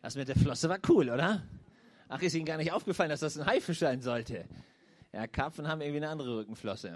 Das mit der Flosse war cool, oder? Ach, ist Ihnen gar nicht aufgefallen, dass das ein Haifisch sein sollte? Ja, Karpfen haben irgendwie eine andere Rückenflosse.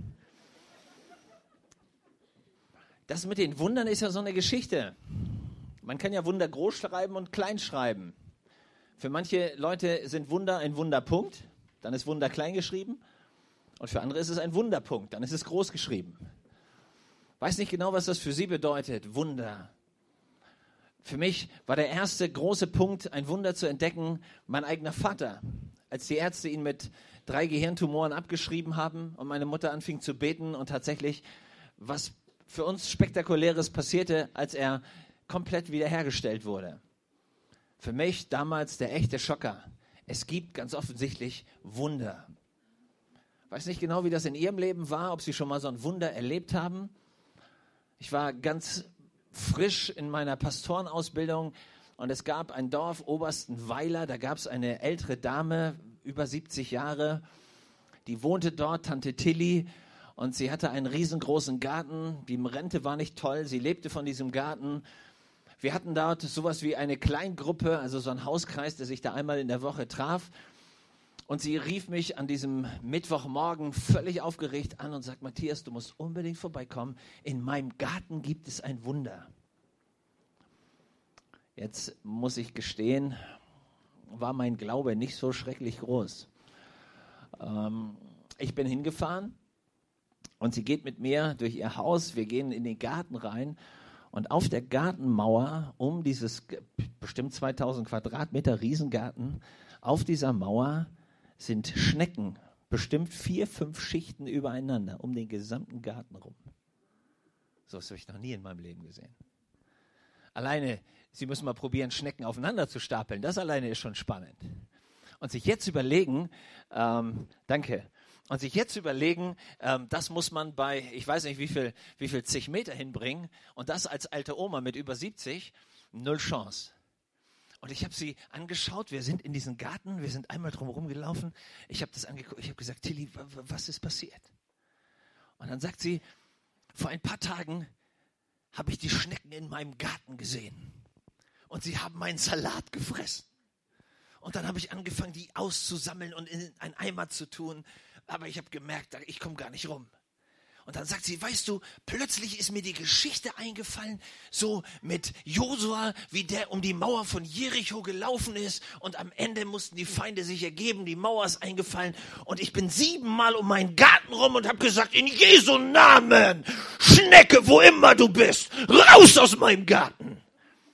Das mit den Wundern ist ja so eine Geschichte. Man kann ja Wunder groß schreiben und klein schreiben. Für manche Leute sind Wunder ein Wunderpunkt, dann ist Wunder klein geschrieben. Und für andere ist es ein Wunderpunkt, dann ist es groß geschrieben. Weiß nicht genau, was das für Sie bedeutet, Wunder. Für mich war der erste große Punkt, ein Wunder zu entdecken, mein eigener Vater. Als die Ärzte ihn mit 3 Gehirntumoren abgeschrieben haben und meine Mutter anfing zu beten und tatsächlich was für uns Spektakuläres passierte, als er komplett wiederhergestellt wurde. Für mich damals der echte Schocker. Es gibt ganz offensichtlich Wunder. Ich weiß nicht genau, wie das in Ihrem Leben war, ob Sie schon mal so ein Wunder erlebt haben. Ich war ganz frisch in meiner Pastorenausbildung und es gab ein Dorf, Oberstenweiler, da gab es eine ältere Dame, über 70 Jahre, die wohnte dort, Tante Tilly, und sie hatte einen riesengroßen Garten. Die Rente war nicht toll, sie lebte von diesem Garten. Wir hatten dort sowas wie eine Kleingruppe, also so ein Hauskreis, der sich da einmal in der Woche traf. Und sie rief mich an diesem Mittwochmorgen völlig aufgeregt an und sagt, Matthias, du musst unbedingt vorbeikommen. In meinem Garten gibt es ein Wunder. Jetzt muss ich gestehen, war mein Glaube nicht so schrecklich groß. Ich bin hingefahren und sie geht mit mir durch ihr Haus. Wir gehen in den Garten rein und auf der Gartenmauer, um dieses bestimmt 2000 Quadratmeter Riesengarten, auf dieser Mauer sind Schnecken, bestimmt 4, 5 Schichten übereinander, um den gesamten Garten rum. So was habe ich noch nie in meinem Leben gesehen. Alleine, Sie müssen mal probieren, Schnecken aufeinander zu stapeln. Das alleine ist schon spannend. Und sich jetzt überlegen, das muss man bei, ich weiß nicht wie viel zig Meter hinbringen und das als alte Oma mit über 70, 0 Chance. Und ich habe sie angeschaut, wir sind in diesem Garten, wir sind einmal drumherum gelaufen. Ich habe das angeguckt, ich habe gesagt, Tilly, was ist passiert? Und dann sagt sie, vor ein paar Tagen habe ich die Schnecken in meinem Garten gesehen. Und sie haben meinen Salat gefressen. Und dann habe ich angefangen, die auszusammeln und in einen Eimer zu tun. Aber ich habe gemerkt, ich komme gar nicht rum. Und dann sagt sie, weißt du, plötzlich ist mir die Geschichte eingefallen, so mit Josua, wie der um die Mauer von Jericho gelaufen ist und am Ende mussten die Feinde sich ergeben, die Mauer ist eingefallen und ich bin 7-mal um meinen Garten rum und habe gesagt, in Jesu Namen, Schnecke, wo immer du bist, raus aus meinem Garten.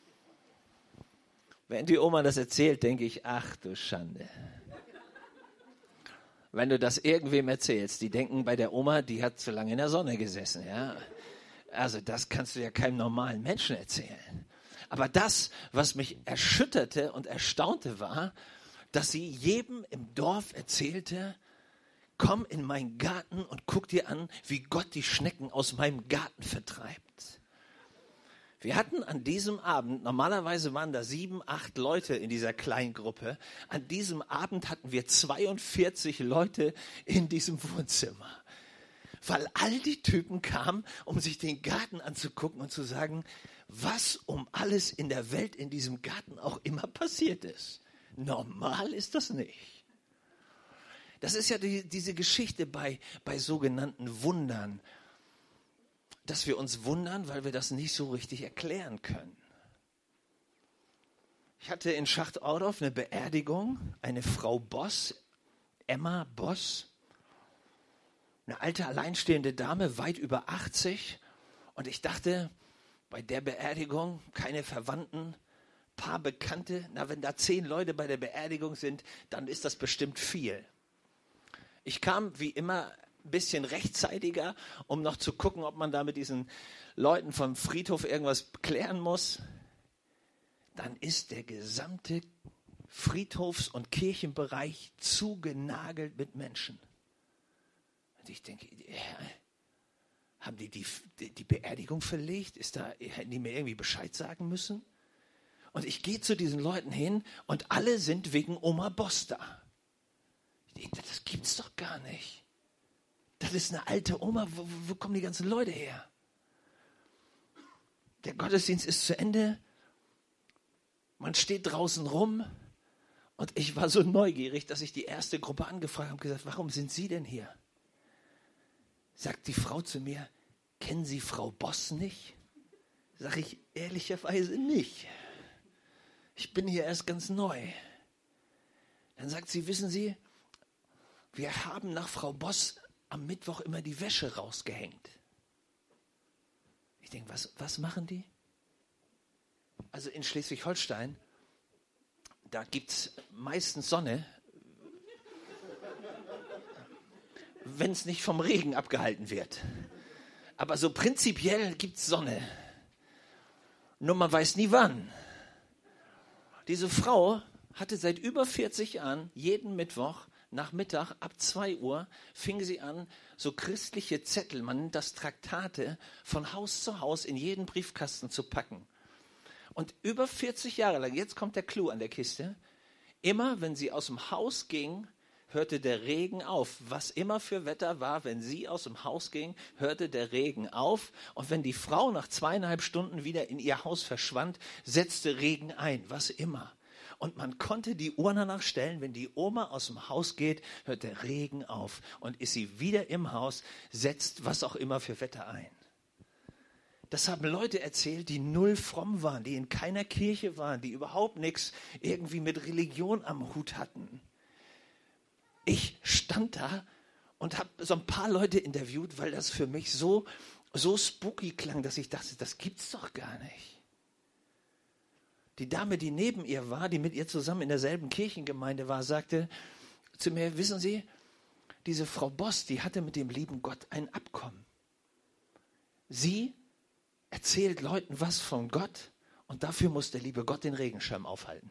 Wenn die Oma das erzählt, denke ich, ach du Schande. Wenn du das irgendwem erzählst, die denken bei der Oma, die hat zu lange in der Sonne gesessen. Ja? Also das kannst du ja keinem normalen Menschen erzählen. Aber das, was mich erschütterte und erstaunte, war, dass sie jedem im Dorf erzählte, komm in meinen Garten und guck dir an, wie Gott die Schnecken aus meinem Garten vertreibt. Wir hatten an diesem Abend, normalerweise waren da 7, 8 Leute in dieser kleinen Gruppe. An diesem Abend hatten wir 42 Leute in diesem Wohnzimmer. Weil all die Typen kamen, um sich den Garten anzugucken und zu sagen, was um alles in der Welt in diesem Garten auch immer passiert ist. Normal ist das nicht. Das ist ja diese Geschichte bei sogenannten Wundern. Dass wir uns wundern, weil wir das nicht so richtig erklären können. Ich hatte in Schachtordorf eine Beerdigung, eine Frau Boss, Emma Boss, eine alte alleinstehende Dame, weit über 80. Und ich dachte, bei der Beerdigung, keine Verwandten, paar Bekannte, wenn da 10 Leute bei der Beerdigung sind, dann ist das bestimmt viel. Ich kam wie immer ein bisschen rechtzeitiger, um noch zu gucken, ob man da mit diesen Leuten vom Friedhof irgendwas klären muss. Dann ist der gesamte Friedhofs- und Kirchenbereich zugenagelt mit Menschen. Und ich denke, haben die Beerdigung verlegt? Hätten die mir irgendwie Bescheid sagen müssen? Und ich gehe zu diesen Leuten hin und alle sind wegen Oma Boss da. Ich denke, das gibt's doch gar nicht. Das ist eine alte Oma, wo kommen die ganzen Leute her? Der Gottesdienst ist zu Ende. Man steht draußen rum und ich war so neugierig, dass ich die erste Gruppe angefragt habe und gesagt, warum sind Sie denn hier? Sagt die Frau zu mir, kennen Sie Frau Boss nicht? Sag ich ehrlicherweise nicht. Ich bin hier erst ganz neu. Dann sagt sie, wissen Sie, wir haben nach Frau Boss am Mittwoch immer die Wäsche rausgehängt. Ich denke, was machen die? Also in Schleswig-Holstein, da gibt es meistens Sonne, wenn es nicht vom Regen abgehalten wird. Aber so prinzipiell gibt es Sonne. Nur man weiß nie wann. Diese Frau hatte seit über 40 Jahren jeden Mittwoch Nachmittag ab 2 Uhr fing sie an, so christliche Zettel, man nennt das Traktate, von Haus zu Haus in jeden Briefkasten zu packen. Und über 40 Jahre lang, jetzt kommt der Clou an der Kiste, immer wenn sie aus dem Haus ging, hörte der Regen auf. Was immer für Wetter war, wenn sie aus dem Haus ging, hörte der Regen auf. Und wenn die Frau nach 2,5 Stunden wieder in ihr Haus verschwand, setzte Regen ein, was immer. Und man konnte die Uhr danach stellen, wenn die Oma aus dem Haus geht, hört der Regen auf. Und ist sie wieder im Haus, setzt was auch immer für Wetter ein. Das haben Leute erzählt, die null fromm waren, die in keiner Kirche waren, die überhaupt nichts irgendwie mit Religion am Hut hatten. Ich stand da und habe so ein paar Leute interviewt, weil das für mich so spooky klang, dass ich dachte, das gibt's doch gar nicht. Die Dame, die neben ihr war, die mit ihr zusammen in derselben Kirchengemeinde war, sagte zu mir, wissen Sie, diese Frau Boss, die hatte mit dem lieben Gott ein Abkommen. Sie erzählt Leuten was von Gott und dafür muss der liebe Gott den Regenschirm aufhalten.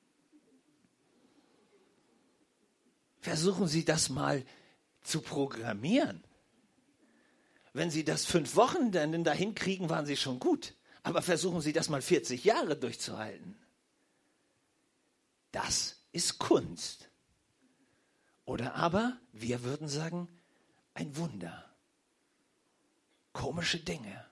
Versuchen Sie das mal zu programmieren. Wenn Sie das 5 Wochen dann dahin kriegen, waren Sie schon gut. Aber versuchen Sie das mal 40 Jahre durchzuhalten. Das ist Kunst. Oder aber, wir würden sagen, ein Wunder. Komische Dinge.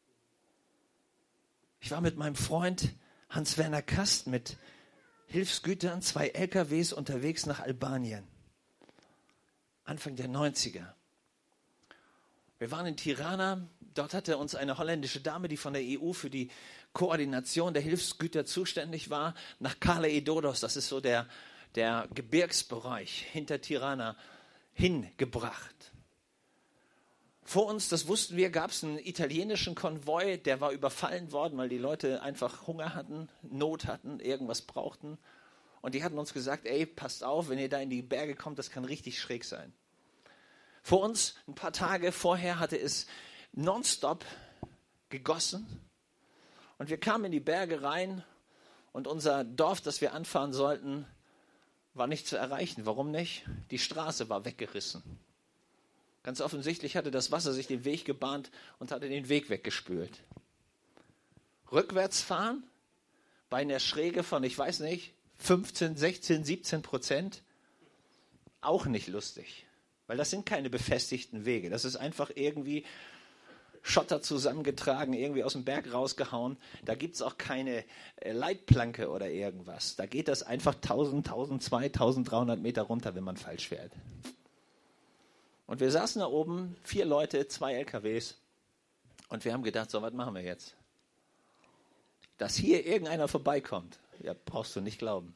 Ich war mit meinem Freund Hans-Werner Kast mit Hilfsgütern, 2 LKWs unterwegs nach Albanien. Anfang der 90er. Wir waren in Tirana, dort hatte uns eine holländische Dame, die von der EU für die Koordination der Hilfsgüter zuständig war, nach Kalaidoros, das ist so der Gebirgsbereich hinter Tirana, hingebracht. Vor uns, das wussten wir, gab es einen italienischen Konvoi, der war überfallen worden, weil die Leute einfach Hunger hatten, Not hatten, irgendwas brauchten. Und die hatten uns gesagt, ey, passt auf, wenn ihr da in die Berge kommt, das kann richtig schräg sein. Vor uns, ein paar Tage vorher, hatte es nonstop gegossen. Und wir kamen in die Berge rein und unser Dorf, das wir anfahren sollten, war nicht zu erreichen. Warum nicht? Die Straße war weggerissen. Ganz offensichtlich hatte das Wasser sich den Weg gebahnt und hatte den Weg weggespült. Rückwärts fahren, bei einer Schräge von, ich weiß nicht, 15, 16, 17%, auch nicht lustig. Weil das sind keine befestigten Wege. Das ist einfach irgendwie Schotter zusammengetragen, irgendwie aus dem Berg rausgehauen. Da gibt es auch keine Leitplanke oder irgendwas. Da geht das einfach 1000, 1200, 1300 Meter runter, wenn man falsch fährt. Und wir saßen da oben, 4 Leute, 2 LKWs. Und wir haben gedacht, so, was machen wir jetzt? Dass hier irgendeiner vorbeikommt, ja, brauchst du nicht glauben.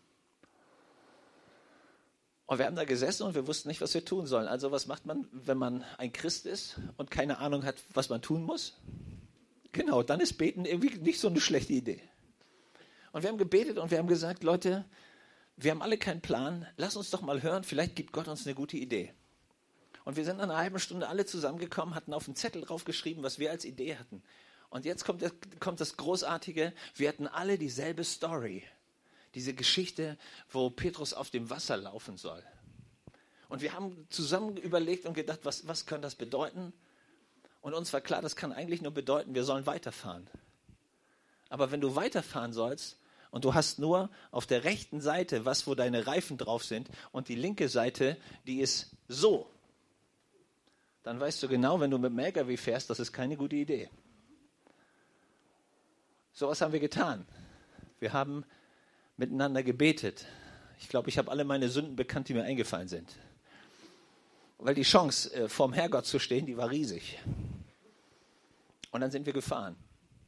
Und wir haben da gesessen und wir wussten nicht, was wir tun sollen. Also was macht man, wenn man ein Christ ist und keine Ahnung hat, was man tun muss? Genau, dann ist Beten irgendwie nicht so eine schlechte Idee. Und wir haben gebetet und wir haben gesagt, Leute, wir haben alle keinen Plan. Lass uns doch mal hören, vielleicht gibt Gott uns eine gute Idee. Und wir sind nach einer halben Stunde alle zusammengekommen, hatten auf einen Zettel draufgeschrieben, was wir als Idee hatten. Und jetzt kommt das Großartige, wir hatten alle dieselbe Story. Diese Geschichte, wo Petrus auf dem Wasser laufen soll. Und wir haben zusammen überlegt und gedacht, was kann das bedeuten? Und uns war klar, das kann eigentlich nur bedeuten, wir sollen weiterfahren. Aber wenn du weiterfahren sollst und du hast nur auf der rechten Seite was, wo deine Reifen drauf sind und die linke Seite, die ist so, dann weißt du genau, wenn du mit dem LKW fährst, das ist keine gute Idee. So was haben wir getan. Wir haben miteinander gebetet. Ich glaube, ich habe alle meine Sünden bekannt, die mir eingefallen sind. Weil die Chance, vorm Herrgott zu stehen, die war riesig. Und dann sind wir gefahren.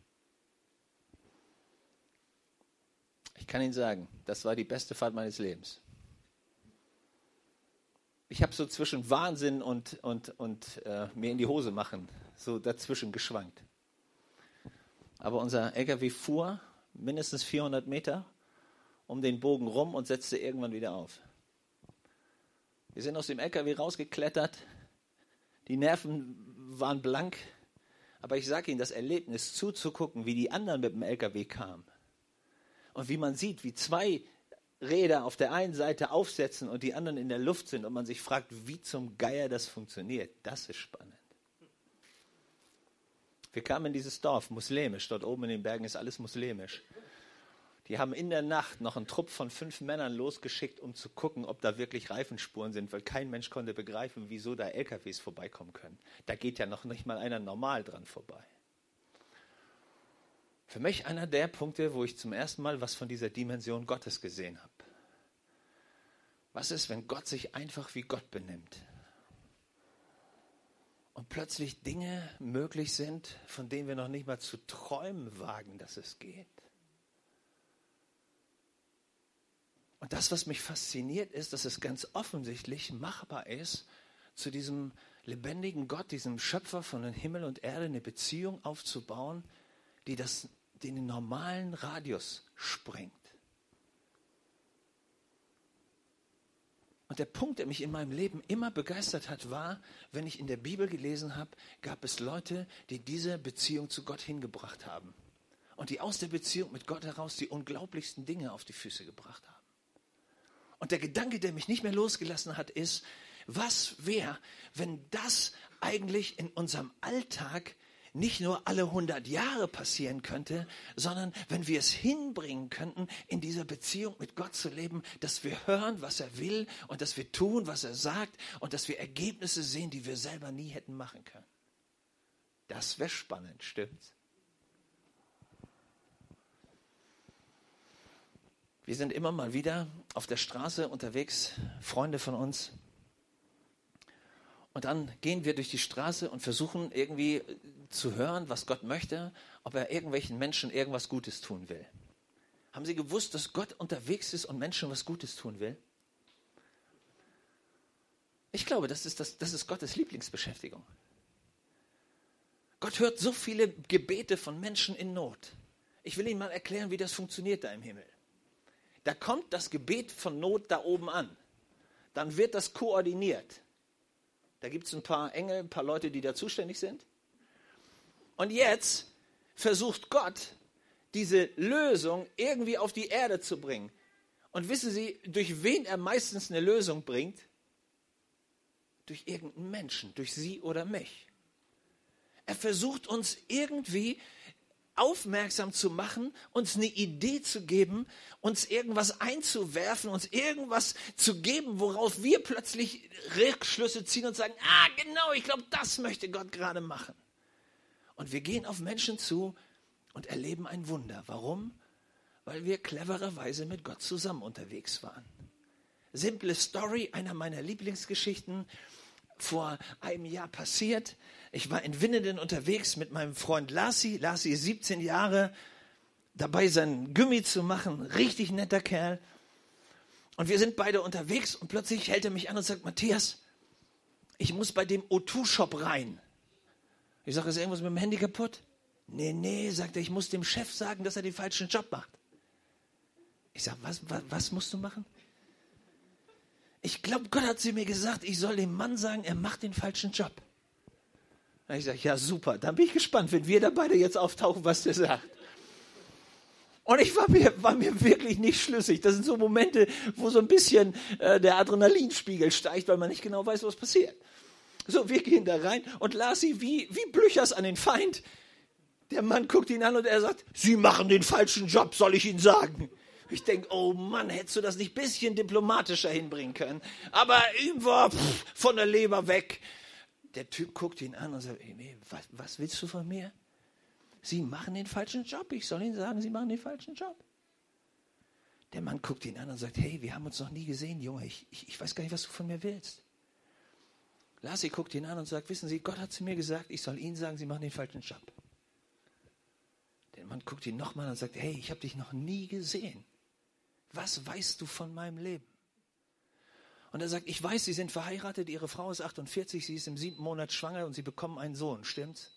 Ich kann Ihnen sagen, das war die beste Fahrt meines Lebens. Ich habe so zwischen Wahnsinn und mir in die Hose machen, so dazwischen geschwankt. Aber unser LKW fuhr mindestens 400 Meter um den Bogen rum und setzte irgendwann wieder auf. Wir sind aus dem LKW rausgeklettert, die Nerven waren blank, aber ich sage Ihnen, das Erlebnis zuzugucken, wie die anderen mit dem LKW kamen und wie man sieht, wie zwei Räder auf der einen Seite aufsetzen und die anderen in der Luft sind und man sich fragt, wie zum Geier das funktioniert, das ist spannend. Wir kamen in dieses Dorf, muslimisch, dort oben in den Bergen ist alles muslimisch. Die haben in der Nacht noch einen Trupp von 5 Männern losgeschickt, um zu gucken, ob da wirklich Reifenspuren sind, weil kein Mensch konnte begreifen, wieso da LKWs vorbeikommen können. Da geht ja noch nicht mal einer normal dran vorbei. Für mich einer der Punkte, wo ich zum ersten Mal was von dieser Dimension Gottes gesehen habe. Was ist, wenn Gott sich einfach wie Gott benimmt? Und plötzlich Dinge möglich sind, von denen wir noch nicht mal zu träumen wagen, dass es geht. Und das, was mich fasziniert, ist, dass es ganz offensichtlich machbar ist, zu diesem lebendigen Gott, diesem Schöpfer von Himmel und Erde, eine Beziehung aufzubauen, die den normalen Radius sprengt. Und der Punkt, der mich in meinem Leben immer begeistert hat, war, wenn ich in der Bibel gelesen habe, gab es Leute, die diese Beziehung zu Gott hingebracht haben. Und die aus der Beziehung mit Gott heraus die unglaublichsten Dinge auf die Füße gebracht haben. Und der Gedanke, der mich nicht mehr losgelassen hat, ist, was wäre, wenn das eigentlich in unserem Alltag nicht nur alle 100 Jahre passieren könnte, sondern wenn wir es hinbringen könnten, in dieser Beziehung mit Gott zu leben, dass wir hören, was er will und dass wir tun, was er sagt und dass wir Ergebnisse sehen, die wir selber nie hätten machen können. Das wäre spannend, stimmt's? Wir sind immer mal wieder auf der Straße unterwegs, Freunde von uns. Und dann gehen wir durch die Straße und versuchen irgendwie zu hören, was Gott möchte, ob er irgendwelchen Menschen irgendwas Gutes tun will. Haben Sie gewusst, dass Gott unterwegs ist und Menschen was Gutes tun will? Ich glaube, das ist Gottes Lieblingsbeschäftigung. Gott hört so viele Gebete von Menschen in Not. Ich will Ihnen mal erklären, wie das funktioniert da im Himmel. Da kommt das Gebet von Not da oben an. Dann wird das koordiniert. Da gibt es ein paar Engel, ein paar Leute, die da zuständig sind. Und jetzt versucht Gott, diese Lösung irgendwie auf die Erde zu bringen. Und wissen Sie, durch wen er meistens eine Lösung bringt? Durch irgendeinen Menschen, durch Sie oder mich. Er versucht uns irgendwie aufmerksam zu machen, uns eine Idee zu geben, uns irgendwas einzuwerfen, uns irgendwas zu geben, worauf wir plötzlich Rückschlüsse ziehen und sagen, genau, ich glaube, das möchte Gott gerade machen. Und wir gehen auf Menschen zu und erleben ein Wunder. Warum? Weil wir clevererweise mit Gott zusammen unterwegs waren. Simple Story, einer meiner Lieblingsgeschichten, vor einem Jahr passiert. Ich war in Winnenden unterwegs mit meinem Freund Lassi. Lassi ist 17 Jahre, dabei seinen Gummi zu machen. Richtig netter Kerl. Und wir sind beide unterwegs und plötzlich hält er mich an und sagt, Matthias, ich muss bei dem O2-Shop rein. Ich sage, ist irgendwas mit dem Handy kaputt? Nee, sagt er, ich muss dem Chef sagen, dass er den falschen Job macht. Ich sage, was musst du machen? Ich glaube, Gott hat zu mir gesagt, ich soll dem Mann sagen, er macht den falschen Job. Ich sage, ja super, dann bin ich gespannt, wenn wir da beide jetzt auftauchen, was der sagt. Und ich war mir wirklich nicht schlüssig. Das sind so Momente, wo so ein bisschen der Adrenalinspiegel steigt, weil man nicht genau weiß, was passiert. So, wir gehen da rein und Lassi wie Blüchers an den Feind. Der Mann guckt ihn an und er sagt, Sie machen den falschen Job, soll ich Ihnen sagen. Ich denke, oh Mann, hättest du das nicht ein bisschen diplomatischer hinbringen können. Aber ihm war von der Leber weg. Der Typ guckt ihn an und sagt, was willst du von mir? Sie machen den falschen Job. Ich soll Ihnen sagen, Sie machen den falschen Job. Der Mann guckt ihn an und sagt, hey, wir haben uns noch nie gesehen, Junge. Ich weiß gar nicht, was du von mir willst. Lassi guckt ihn an und sagt, wissen Sie, Gott hat zu mir gesagt, ich soll Ihnen sagen, Sie machen den falschen Job. Der Mann guckt ihn nochmal an und sagt, hey, ich habe dich noch nie gesehen. Was weißt du von meinem Leben? Und er sagt, ich weiß, Sie sind verheiratet, Ihre Frau ist 48, sie ist im 7. Monat schwanger und Sie bekommen einen Sohn, stimmt's?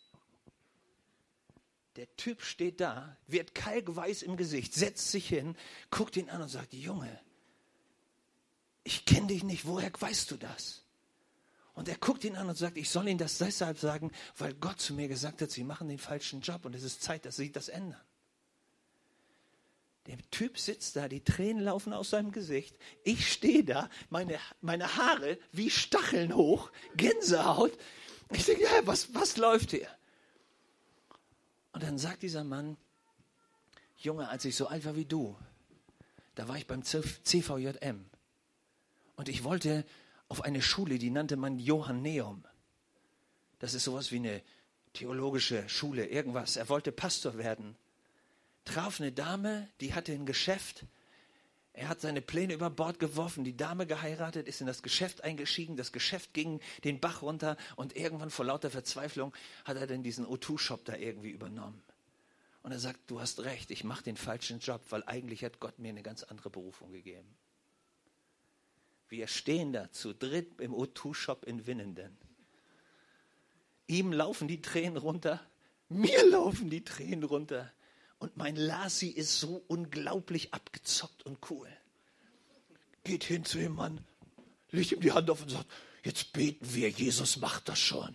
Der Typ steht da, wird kalkweiß im Gesicht, setzt sich hin, guckt ihn an und sagt, Junge, ich kenne dich nicht, woher weißt du das? Und er guckt ihn an und sagt, ich soll Ihnen das deshalb sagen, weil Gott zu mir gesagt hat, Sie machen den falschen Job und es ist Zeit, dass Sie das ändern. Der Typ sitzt da, die Tränen laufen aus seinem Gesicht. Ich stehe da, meine Haare wie Stacheln hoch, Gänsehaut. Ich denke, ja, was läuft hier? Und dann sagt dieser Mann, Junge, als ich so alt war wie du, da war ich beim CVJM. Und ich wollte auf eine Schule, die nannte man Johanneum. Das ist sowas wie eine theologische Schule, irgendwas. Er wollte Pastor werden. Traf eine Dame, die hatte ein Geschäft. Er hat seine Pläne über Bord geworfen, die Dame geheiratet, ist in das Geschäft eingestiegen. Das Geschäft ging den Bach runter und irgendwann vor lauter Verzweiflung hat er dann diesen O2-Shop da irgendwie übernommen. Und er sagt, du hast recht, ich mache den falschen Job, weil eigentlich hat Gott mir eine ganz andere Berufung gegeben. Wir stehen da zu dritt im O2-Shop in Winnenden. Ihm laufen die Tränen runter, mir laufen die Tränen runter. Und mein Lassi ist so unglaublich abgezockt und cool. Geht hin zu dem Mann, legt ihm die Hand auf und sagt, jetzt beten wir, Jesus macht das schon.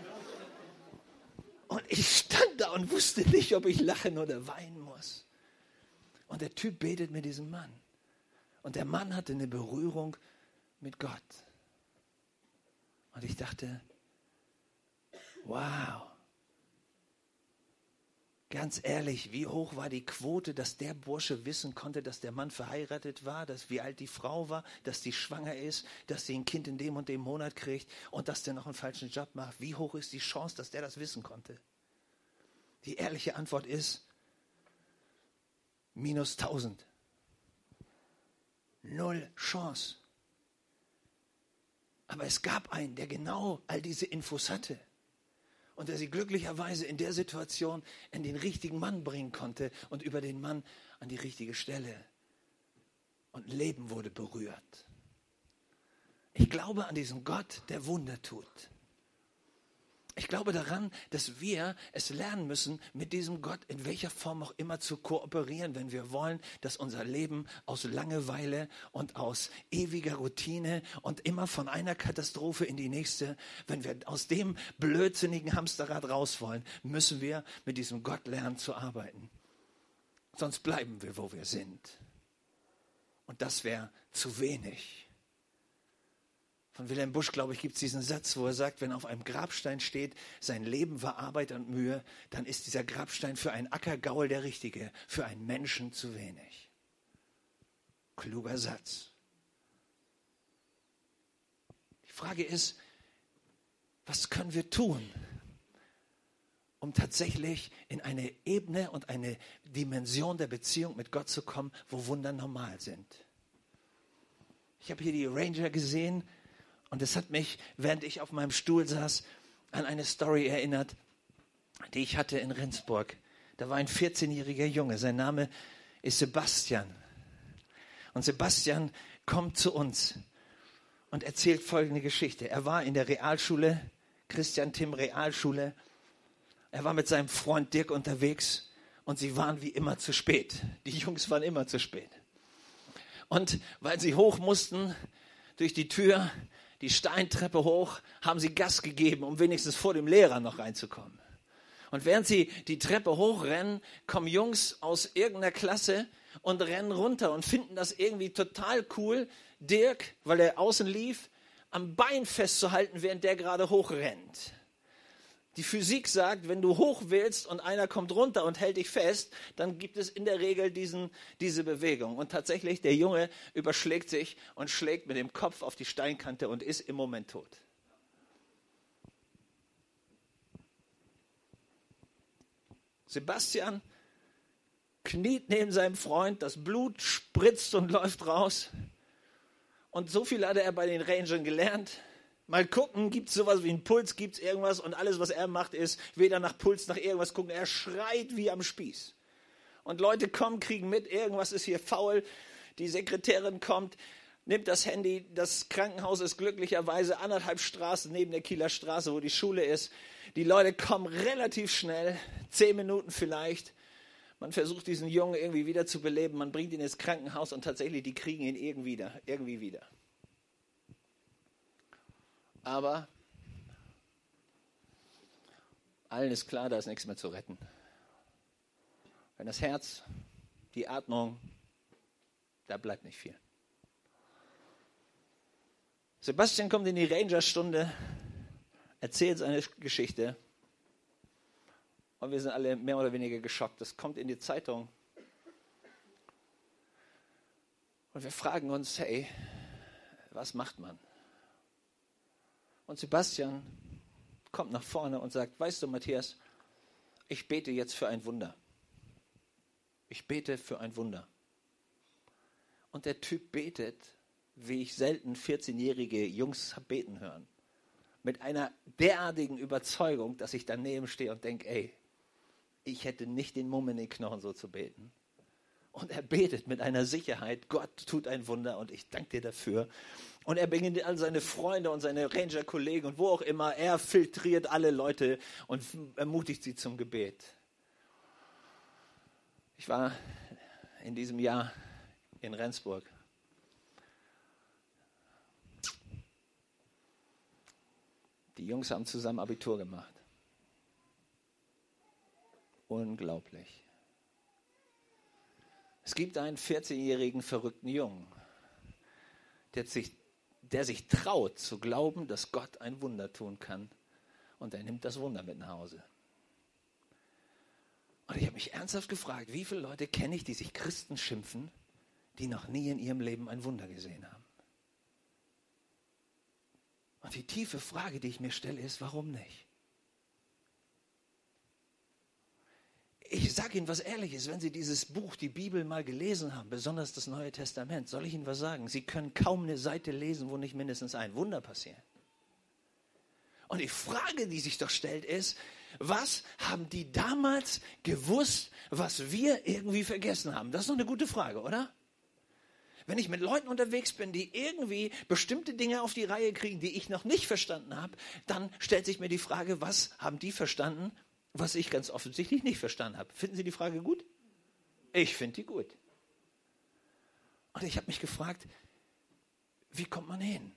Und ich stand da und wusste nicht, ob ich lachen oder weinen muss. Und der Typ betet mit diesem Mann. Und der Mann hatte eine Berührung mit Gott. Und ich dachte, wow. Ganz ehrlich, wie hoch war die Quote, dass der Bursche wissen konnte, dass der Mann verheiratet war, dass wie alt die Frau war, dass die schwanger ist, dass sie ein Kind in dem und dem Monat kriegt und dass der noch einen falschen Job macht. Wie hoch ist die Chance, dass der das wissen konnte? Die ehrliche Antwort ist -1000. 0 Chance. Aber es gab einen, der genau all diese Infos hatte. Und der sie glücklicherweise in der Situation in den richtigen Mann bringen konnte und über den Mann an die richtige Stelle. Und Leben wurde berührt. Ich glaube an diesen Gott, der Wunder tut. Ich glaube daran, dass wir es lernen müssen, mit diesem Gott in welcher Form auch immer zu kooperieren, wenn wir wollen, dass unser Leben aus Langeweile und aus ewiger Routine und immer von einer Katastrophe in die nächste, wenn wir aus dem blödsinnigen Hamsterrad raus wollen, müssen wir mit diesem Gott lernen zu arbeiten. Sonst bleiben wir, wo wir sind. Und das wäre zu wenig. Von Wilhelm Busch, glaube ich, gibt es diesen Satz, wo er sagt, wenn auf einem Grabstein steht, sein Leben war Arbeit und Mühe, dann ist dieser Grabstein für einen Ackergaul der richtige, für einen Menschen zu wenig. Kluger Satz. Die Frage ist, was können wir tun, um tatsächlich in eine Ebene und eine Dimension der Beziehung mit Gott zu kommen, wo Wunder normal sind? Ich habe hier die Ranger gesehen. Und es hat mich, während ich auf meinem Stuhl saß, an eine Story erinnert, die ich hatte in Rendsburg. Da war ein 14-jähriger Junge, sein Name ist Sebastian. Und Sebastian kommt zu uns und erzählt folgende Geschichte. Er war in der Realschule, Christian Timm Realschule. Er war mit seinem Freund Dirk unterwegs und sie waren wie immer zu spät. Die Jungs waren immer zu spät. Und weil sie hoch mussten durch die Tür, die Steintreppe hoch, haben sie Gas gegeben, um wenigstens vor dem Lehrer noch reinzukommen. Und während sie die Treppe hochrennen, kommen Jungs aus irgendeiner Klasse und rennen runter und finden das irgendwie total cool, Dirk, weil er außen lief, am Bein festzuhalten, während der gerade hochrennt. Die Physik sagt, wenn du hoch willst und einer kommt runter und hält dich fest, dann gibt es in der Regel diese Bewegung. Und tatsächlich, der Junge überschlägt sich und schlägt mit dem Kopf auf die Steinkante und ist im Moment tot. Sebastian kniet neben seinem Freund, das Blut spritzt und läuft raus. Und so viel hatte er bei den Rangern gelernt. Mal gucken, gibt es sowas wie einen Puls, gibt es irgendwas, und alles, was er macht, ist weder nach Puls, nach irgendwas gucken. Er schreit wie am Spieß. Und Leute kommen, kriegen mit, irgendwas ist hier faul. Die Sekretärin kommt, nimmt das Handy. Das Krankenhaus ist glücklicherweise 1,5 Straßen neben der Kieler Straße, wo die Schule ist. Die Leute kommen relativ schnell, 10 Minuten vielleicht. Man versucht, diesen Jungen irgendwie wieder zu beleben. Man bringt ihn ins Krankenhaus und tatsächlich, die kriegen ihn irgendwie wieder. Aber allen ist klar, da ist nichts mehr zu retten. Wenn das Herz, die Atmung, da bleibt nicht viel. Sebastian kommt in die Rangerstunde, erzählt seine Geschichte und wir sind alle mehr oder weniger geschockt. Das kommt in die Zeitung und wir fragen uns, hey, was macht man? Und Sebastian kommt nach vorne und sagt, weißt du, Matthias, ich bete jetzt für ein Wunder. Ich bete für ein Wunder. Und der Typ betet, wie ich selten 14-jährige Jungs habe beten hören. Mit einer derartigen Überzeugung, dass ich daneben stehe und denke, ey, ich hätte nicht den Mumm in den Knochen, so zu beten. Und er betet mit einer Sicherheit, Gott tut ein Wunder und ich danke dir dafür. Und er beginnt all seine Freunde und seine Ranger-Kollegen und wo auch immer, er filtriert alle Leute und ermutigt sie zum Gebet. Ich war in diesem Jahr in Rendsburg. Die Jungs haben zusammen Abitur gemacht. Unglaublich. Es gibt einen 14-jährigen verrückten Jungen, der sich traut zu glauben, dass Gott ein Wunder tun kann. Und er nimmt das Wunder mit nach Hause. Und ich habe mich ernsthaft gefragt, wie viele Leute kenne ich, die sich Christen schimpfen, die noch nie in ihrem Leben ein Wunder gesehen haben. Und die tiefe Frage, die ich mir stelle, ist, warum nicht? Ich sage Ihnen was Ehrliches, wenn Sie dieses Buch, die Bibel mal gelesen haben, besonders das Neue Testament, soll ich Ihnen was sagen? Sie können kaum eine Seite lesen, wo nicht mindestens ein Wunder passiert. Und die Frage, die sich doch stellt, ist, was haben die damals gewusst, was wir irgendwie vergessen haben? Das ist doch eine gute Frage, oder? Wenn ich mit Leuten unterwegs bin, die irgendwie bestimmte Dinge auf die Reihe kriegen, die ich noch nicht verstanden habe, dann stellt sich mir die Frage, was haben die verstanden, was ich ganz offensichtlich nicht verstanden habe. Finden Sie die Frage gut? Ich finde die gut. Und ich habe mich gefragt, wie kommt man hin?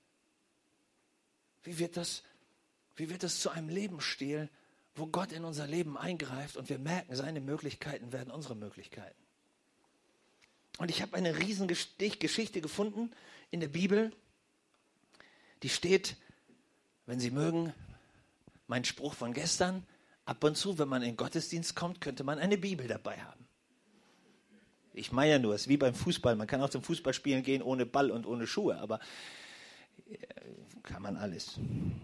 Wie wird das zu einem Lebensstil, wo Gott in unser Leben eingreift und wir merken, seine Möglichkeiten werden unsere Möglichkeiten. Und ich habe eine riesen Geschichte gefunden in der Bibel. Die steht, wenn Sie mögen, mein Spruch von gestern, ab und zu, wenn man in den Gottesdienst kommt, könnte man eine Bibel dabei haben. Ich meine ja nur, es ist wie beim Fußball. Man kann auch zum Fußballspielen gehen ohne Ball und ohne Schuhe, aber kann man alles.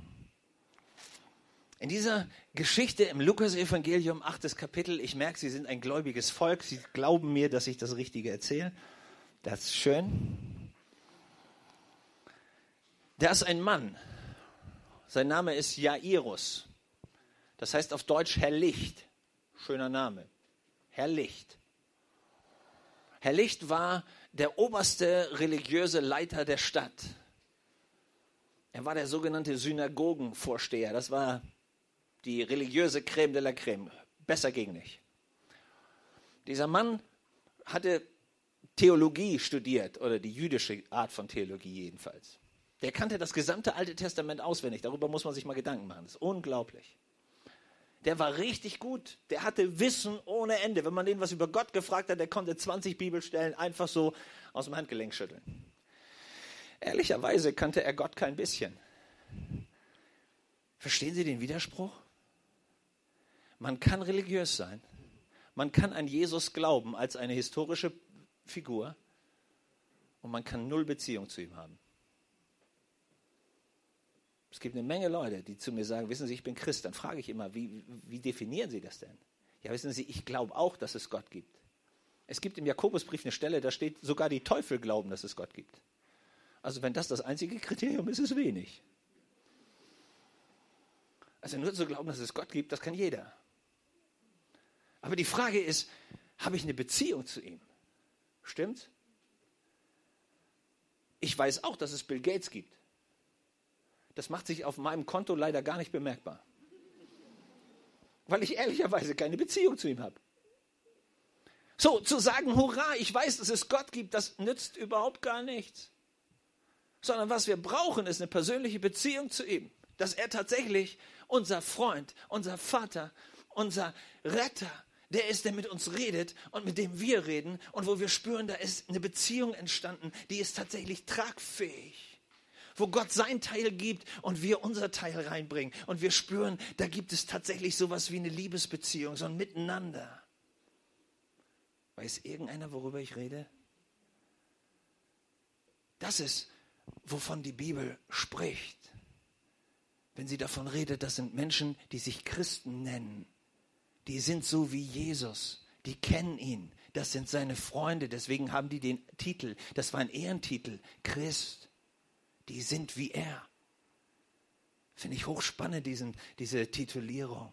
In dieser Geschichte im Lukas-Evangelium, 8. Kapitel, ich merke, Sie sind ein gläubiges Volk. Sie glauben mir, dass ich das Richtige erzähle. Das ist schön. Da ist ein Mann. Sein Name ist Jairus. Das heißt auf Deutsch Herr Licht. Schöner Name. Herr Licht. Herr Licht war der oberste religiöse Leiter der Stadt. Er war der sogenannte Synagogenvorsteher. Das war die religiöse Crème de la Crème. Besser ging nicht. Dieser Mann hatte Theologie studiert, oder die jüdische Art von Theologie jedenfalls. Der kannte das gesamte Alte Testament auswendig. Darüber muss man sich mal Gedanken machen. Das ist unglaublich. Der war richtig gut. Der hatte Wissen ohne Ende. Wenn man den was über Gott gefragt hat, der konnte 20 Bibelstellen einfach so aus dem Handgelenk schütteln. Ehrlicherweise kannte er Gott kein bisschen. Verstehen Sie den Widerspruch? Man kann religiös sein. Man kann an Jesus glauben als eine historische Figur und man kann null Beziehung zu ihm haben. Es gibt eine Menge Leute, die zu mir sagen, wissen Sie, ich bin Christ. Dann frage ich immer, wie definieren Sie das denn? Ja, wissen Sie, ich glaube auch, dass es Gott gibt. Es gibt im Jakobusbrief eine Stelle, da steht, sogar die Teufel glauben, dass es Gott gibt. Also wenn das einzige Kriterium ist, ist es wenig. Also nur zu glauben, dass es Gott gibt, das kann jeder. Aber die Frage ist, habe ich eine Beziehung zu ihm? Stimmt's? Ich weiß auch, dass es Bill Gates gibt. Das macht sich auf meinem Konto leider gar nicht bemerkbar. Weil ich ehrlicherweise keine Beziehung zu ihm habe. So, zu sagen, hurra, ich weiß, dass es Gott gibt, das nützt überhaupt gar nichts. Sondern was wir brauchen, ist eine persönliche Beziehung zu ihm. Dass er tatsächlich unser Freund, unser Vater, unser Retter, der ist, der mit uns redet und mit dem wir reden und wo wir spüren, da ist eine Beziehung entstanden, die ist tatsächlich tragfähig. Wo Gott sein Teil gibt und wir unser Teil reinbringen. Und wir spüren, da gibt es tatsächlich sowas wie eine Liebesbeziehung, so ein Miteinander. Weiß irgendeiner, worüber ich rede? Das ist, wovon die Bibel spricht. Wenn sie davon redet, das sind Menschen, die sich Christen nennen. Die sind so wie Jesus. Die kennen ihn. Das sind seine Freunde. Deswegen haben die den Titel, das war ein Ehrentitel, Christ. Die sind wie er. Finde ich hochspannend, diese Titulierung.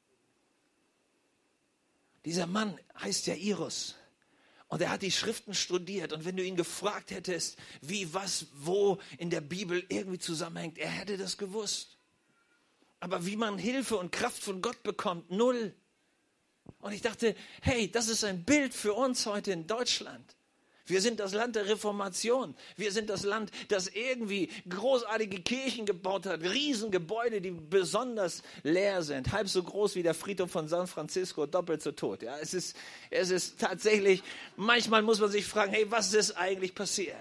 Dieser Mann heißt Jairus. Und er hat die Schriften studiert. Und wenn du ihn gefragt hättest, wie, was, wo in der Bibel irgendwie zusammenhängt, er hätte das gewusst. Aber wie man Hilfe und Kraft von Gott bekommt, null. Und ich dachte, hey, das ist ein Bild für uns heute in Deutschland. Wir sind das Land der Reformation. Wir sind das Land, das irgendwie großartige Kirchen gebaut hat. Riesengebäude, die besonders leer sind. Halb so groß wie der Friedhof von San Francisco, doppelt so tot. Ja, es ist tatsächlich, manchmal muss man sich fragen, hey, was ist eigentlich passiert?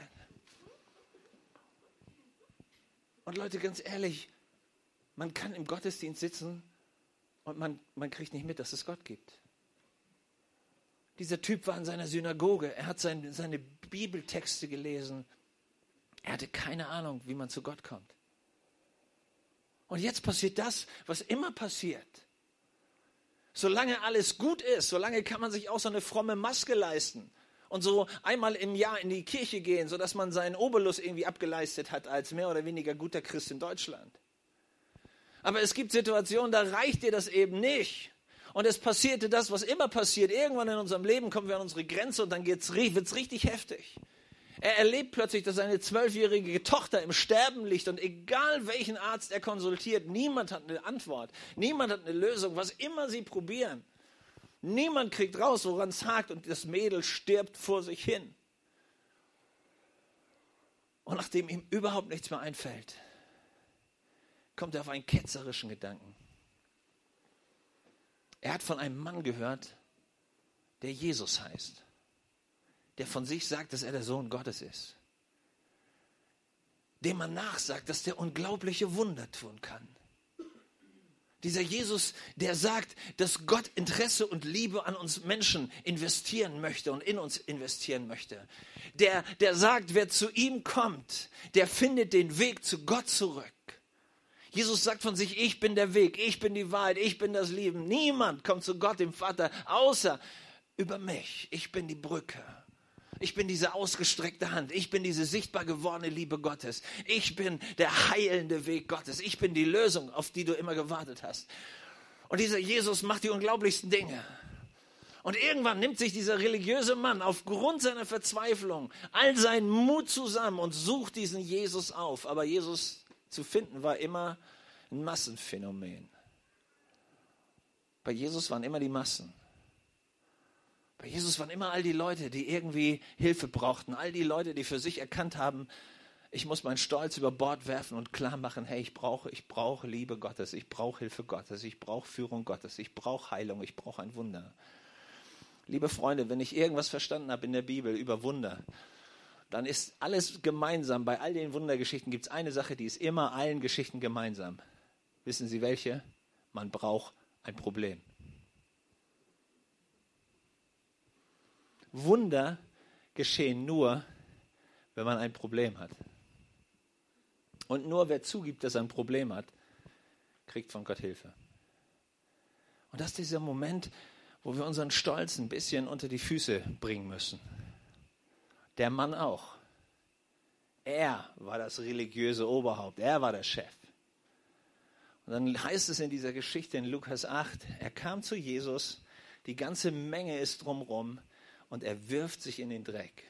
Und Leute, ganz ehrlich, man kann im Gottesdienst sitzen und man kriegt nicht mit, dass es Gott gibt. Dieser Typ war in seiner Synagoge. Er hat seine Bibeltexte gelesen. Er hatte keine Ahnung, wie man zu Gott kommt. Und jetzt passiert das, was immer passiert. Solange alles gut ist, solange kann man sich auch so eine fromme Maske leisten. Und so einmal im Jahr in die Kirche gehen, sodass man seinen Obolus irgendwie abgeleistet hat als mehr oder weniger guter Christ in Deutschland. Aber es gibt Situationen, da reicht dir das eben nicht. Und es passierte das, was immer passiert. Irgendwann in unserem Leben kommen wir an unsere Grenze und dann wird es richtig heftig. Er erlebt plötzlich, dass seine 12-jährige Tochter im Sterben liegt und egal welchen Arzt er konsultiert, niemand hat eine Antwort. Niemand hat eine Lösung, was immer sie probieren. Niemand kriegt raus, woran es hakt und das Mädel stirbt vor sich hin. Und nachdem ihm überhaupt nichts mehr einfällt, kommt er auf einen ketzerischen Gedanken. Er hat von einem Mann gehört, der Jesus heißt, der von sich sagt, dass er der Sohn Gottes ist, dem man nachsagt, dass der unglaubliche Wunder tun kann. Dieser Jesus, der sagt, dass Gott Interesse und Liebe an uns Menschen investieren möchte und in uns investieren möchte. Der sagt, wer zu ihm kommt, der findet den Weg zu Gott zurück. Jesus sagt von sich, ich bin der Weg, ich bin die Wahrheit, ich bin das Leben. Niemand kommt zu Gott, dem Vater, außer über mich. Ich bin die Brücke. Ich bin diese ausgestreckte Hand. Ich bin diese sichtbar gewordene Liebe Gottes. Ich bin der heilende Weg Gottes. Ich bin die Lösung, auf die du immer gewartet hast. Und dieser Jesus macht die unglaublichsten Dinge. Und irgendwann nimmt sich dieser religiöse Mann aufgrund seiner Verzweiflung all seinen Mut zusammen und sucht diesen Jesus auf. Aber Jesus zu finden war immer ein Massenphänomen. Bei Jesus waren immer die Massen. Bei Jesus waren immer all die Leute, die irgendwie Hilfe brauchten. All die Leute, die für sich erkannt haben, ich muss meinen Stolz über Bord werfen und klar machen, hey, ich brauche Liebe Gottes, ich brauche Hilfe Gottes, ich brauche Führung Gottes, ich brauche Heilung, ich brauche ein Wunder. Liebe Freunde, wenn ich irgendwas verstanden habe in der Bibel über Wunder, dann ist alles gemeinsam. Bei all den Wundergeschichten gibt es eine Sache, die ist immer allen Geschichten gemeinsam. Wissen Sie welche? Man braucht ein Problem. Wunder geschehen nur, wenn man ein Problem hat. Und nur wer zugibt, dass er ein Problem hat, kriegt von Gott Hilfe. Und das ist dieser Moment, wo wir unseren Stolz ein bisschen unter die Füße bringen müssen. Der Mann auch. Er war das religiöse Oberhaupt, er war der Chef. Und dann heißt es in dieser Geschichte in Lukas 8, er kam zu Jesus, die ganze Menge ist drumherum und er wirft sich in den Dreck.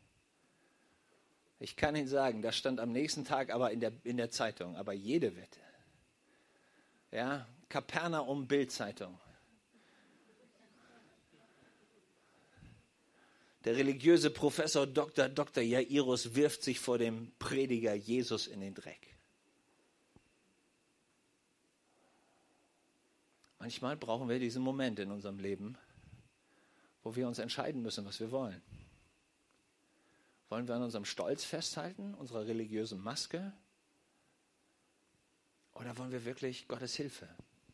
Ich kann Ihnen sagen, das stand am nächsten Tag aber in der Zeitung, aber jede Wette. Ja, Kapernaum Bild-Zeitung. Der religiöse Professor Dr. Jairus wirft sich vor dem Prediger Jesus in den Dreck. Manchmal brauchen wir diesen Moment in unserem Leben, wo wir uns entscheiden müssen, was wir wollen. Wollen wir an unserem Stolz festhalten, unserer religiösen Maske? Oder wollen wir wirklich Gottes Hilfe?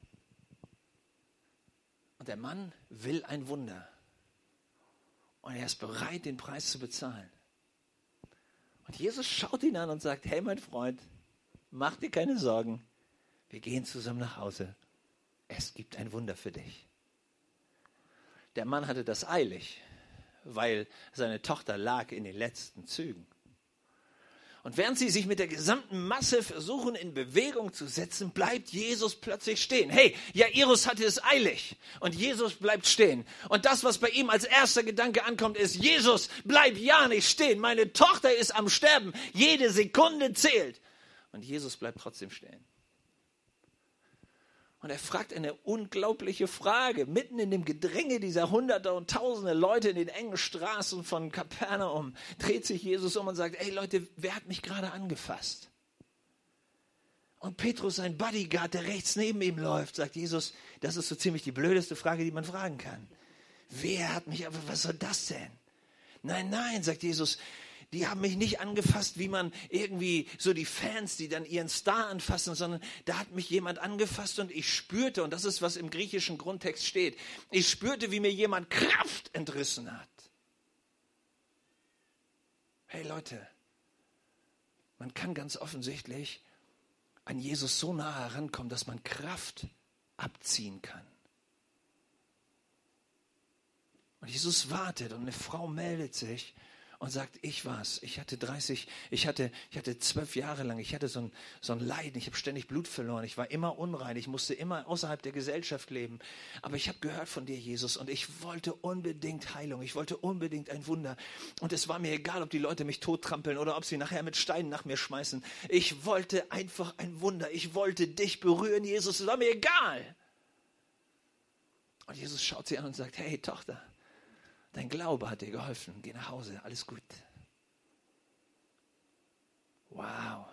Und der Mann will ein Wunder. Und er ist bereit, den Preis zu bezahlen. Und Jesus schaut ihn an und sagt, hey mein Freund, mach dir keine Sorgen. Wir gehen zusammen nach Hause. Es gibt ein Wunder für dich. Der Mann hatte das eilig, weil seine Tochter lag in den letzten Zügen. Und während sie sich mit der gesamten Masse versuchen, in Bewegung zu setzen, bleibt Jesus plötzlich stehen. Hey, Jairus hatte es eilig und Jesus bleibt stehen. Und das, was bei ihm als erster Gedanke ankommt, ist, Jesus, bleib ja nicht stehen. Meine Tochter ist am Sterben. Jede Sekunde zählt. Und Jesus bleibt trotzdem stehen. Und er fragt eine unglaubliche Frage. Mitten in dem Gedränge dieser Hunderte und Tausende Leute in den engen Straßen von Kapernaum dreht sich Jesus um und sagt, ey Leute, wer hat mich gerade angefasst? Und Petrus, sein Bodyguard, der rechts neben ihm läuft, sagt Jesus, das ist so ziemlich die blödeste Frage, die man fragen kann. Wer hat mich, aber was soll das denn? Nein, sagt Jesus, die haben mich nicht angefasst, wie man irgendwie so die Fans, die dann ihren Star anfassen, sondern da hat mich jemand angefasst und ich spürte, und das ist, was im griechischen Grundtext steht, ich spürte, wie mir jemand Kraft entrissen hat. Hey Leute, man kann ganz offensichtlich an Jesus so nah herankommen, dass man Kraft abziehen kann. Und Jesus wartet und eine Frau meldet sich und sagt, ich war's. Ich hatte 12 Jahre lang, ich hatte so ein Leiden, ich habe ständig Blut verloren, ich war immer unrein, ich musste immer außerhalb der Gesellschaft leben. Aber ich habe gehört von dir, Jesus, und ich wollte unbedingt Heilung, ich wollte unbedingt ein Wunder. Und es war mir egal, ob die Leute mich tottrampeln oder ob sie nachher mit Steinen nach mir schmeißen. Ich wollte einfach ein Wunder, ich wollte dich berühren, Jesus, es war mir egal. Und Jesus schaut sie an und sagt, hey Tochter, dein Glaube hat dir geholfen. Geh nach Hause, alles gut. Wow.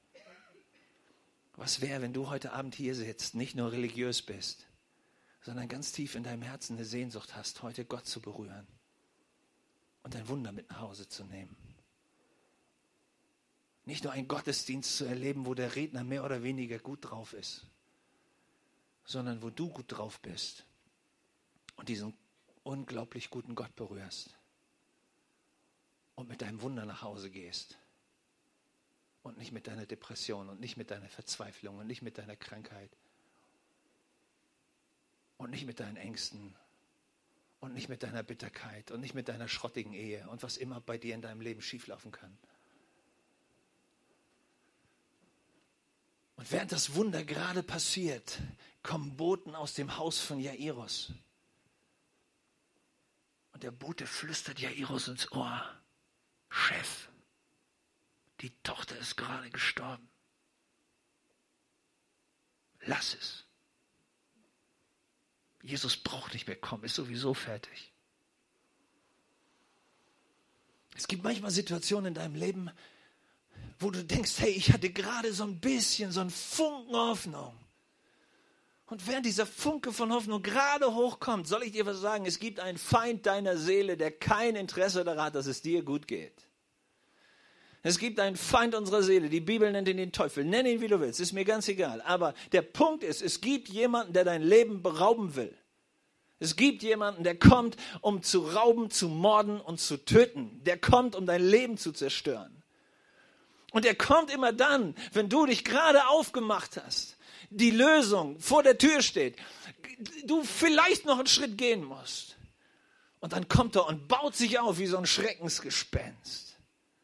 Was wäre, wenn du heute Abend hier sitzt, nicht nur religiös bist, sondern ganz tief in deinem Herzen eine Sehnsucht hast, heute Gott zu berühren und ein Wunder mit nach Hause zu nehmen. Nicht nur einen Gottesdienst zu erleben, wo der Redner mehr oder weniger gut drauf ist, sondern wo du gut drauf bist und diesen unglaublich guten Gott berührst und mit deinem Wunder nach Hause gehst und nicht mit deiner Depression und nicht mit deiner Verzweiflung und nicht mit deiner Krankheit und nicht mit deinen Ängsten und nicht mit deiner Bitterkeit und nicht mit deiner schrottigen Ehe und was immer bei dir in deinem Leben schieflaufen kann. Und während das Wunder gerade passiert, kommen Boten aus dem Haus von Jairus. Und der Bote flüstert Jairus ins Ohr, Chef, die Tochter ist gerade gestorben. Lass es. Jesus braucht nicht mehr kommen, ist sowieso fertig. Es gibt manchmal Situationen in deinem Leben, wo du denkst, hey, ich hatte gerade so ein bisschen, so einen Funken Hoffnung. Und während dieser Funke von Hoffnung gerade hochkommt, soll ich dir was sagen, es gibt einen Feind deiner Seele, der kein Interesse daran hat, dass es dir gut geht. Es gibt einen Feind unserer Seele, die Bibel nennt ihn den Teufel, nenn ihn wie du willst, ist mir ganz egal. Aber der Punkt ist, es gibt jemanden, der dein Leben berauben will. Es gibt jemanden, der kommt, um zu rauben, zu morden und zu töten. Der kommt, um dein Leben zu zerstören. Und er kommt immer dann, wenn du dich gerade aufgemacht hast, die Lösung vor der Tür steht, du vielleicht noch einen Schritt gehen musst. Und dann kommt er und baut sich auf wie so ein Schreckensgespenst.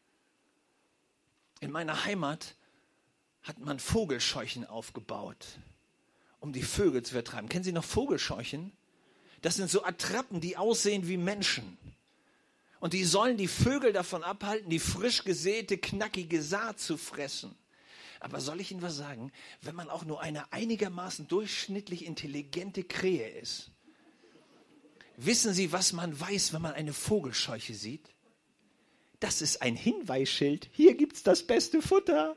In meiner Heimat hat man Vogelscheuchen aufgebaut, um die Vögel zu vertreiben. Kennen Sie noch Vogelscheuchen? Das sind so Attrappen, die aussehen wie Menschen. Und die sollen die Vögel davon abhalten, die frisch gesäte, knackige Saat zu fressen. Aber soll ich Ihnen was sagen? Wenn man auch nur eine einigermaßen durchschnittlich intelligente Krähe ist, wissen Sie, was man weiß, wenn man eine Vogelscheuche sieht? Das ist ein Hinweisschild. Hier gibt's das beste Futter.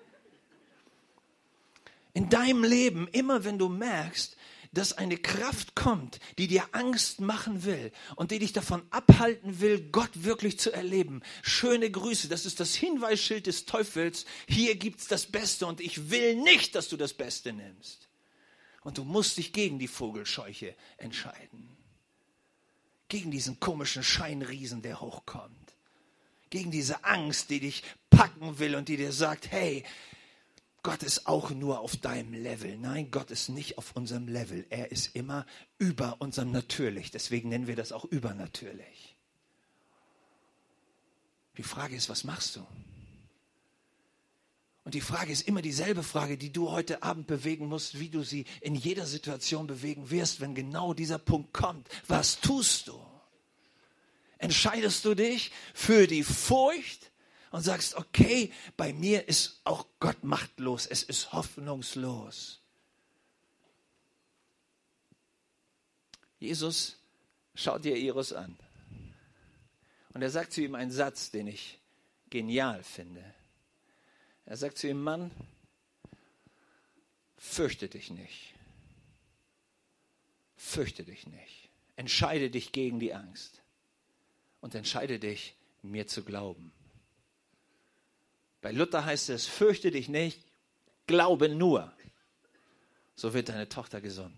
In deinem Leben, immer wenn du merkst, dass eine Kraft kommt, die dir Angst machen will und die dich davon abhalten will, Gott wirklich zu erleben. Schöne Grüße, das ist das Hinweisschild des Teufels. Hier gibt's das Beste und ich will nicht, dass du das Beste nimmst. Und du musst dich gegen die Vogelscheuche entscheiden. Gegen diesen komischen Scheinriesen, der hochkommt. Gegen diese Angst, die dich packen will und die dir sagt, hey, Gott ist auch nur auf deinem Level. Nein, Gott ist nicht auf unserem Level. Er ist immer über unserem Natürlich. Deswegen nennen wir das auch übernatürlich. Die Frage ist, was machst du? Und die Frage ist immer dieselbe Frage, die du heute Abend bewegen musst, wie du sie in jeder Situation bewegen wirst, wenn genau dieser Punkt kommt. Was tust du? Entscheidest du dich für die Furcht und sagst, okay, bei mir ist auch Gott machtlos, es ist hoffnungslos. Jesus schaut Jairus an und er sagt zu ihm einen Satz, den ich genial finde. Er sagt zu ihm, Mann, fürchte dich nicht. Fürchte dich nicht. Entscheide dich gegen die Angst und entscheide dich, mir zu glauben. Bei Luther heißt es, fürchte dich nicht, glaube nur. So wird deine Tochter gesund.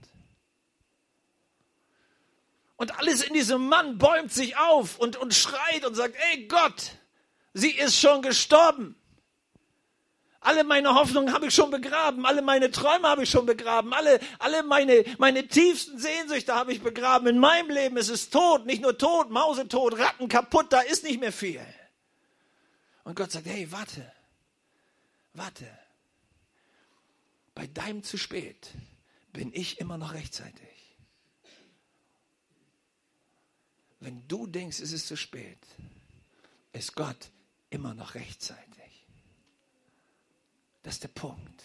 Und alles in diesem Mann bäumt sich auf und schreit und sagt, ey Gott, sie ist schon gestorben. Alle meine Hoffnungen habe ich schon begraben, alle meine Träume habe ich schon begraben, alle meine tiefsten Sehnsüchte habe ich begraben. In meinem Leben ist es tot, nicht nur tot, mausetot, Ratten kaputt, da ist nicht mehr viel. Und Gott sagt, hey, warte. Bei deinem zu spät bin ich immer noch rechtzeitig. Wenn du denkst, es ist zu spät, ist Gott immer noch rechtzeitig. Das ist der Punkt.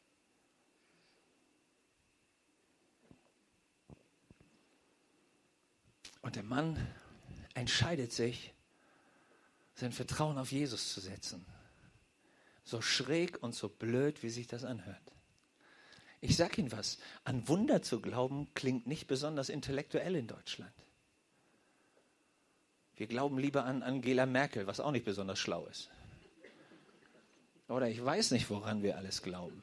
Und der Mann entscheidet sich, sein Vertrauen auf Jesus zu setzen. So schräg und so blöd, wie sich das anhört. Ich sage Ihnen was, an Wunder zu glauben, klingt nicht besonders intellektuell in Deutschland. Wir glauben lieber an Angela Merkel, was auch nicht besonders schlau ist. Oder ich weiß nicht, woran wir alles glauben.